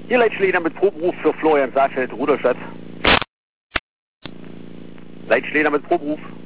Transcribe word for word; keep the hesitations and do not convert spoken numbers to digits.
Hier Leitschläger mit Proberuf für Florian Saalfeld, Ruderstadt. Leitschläger mit Proberuf.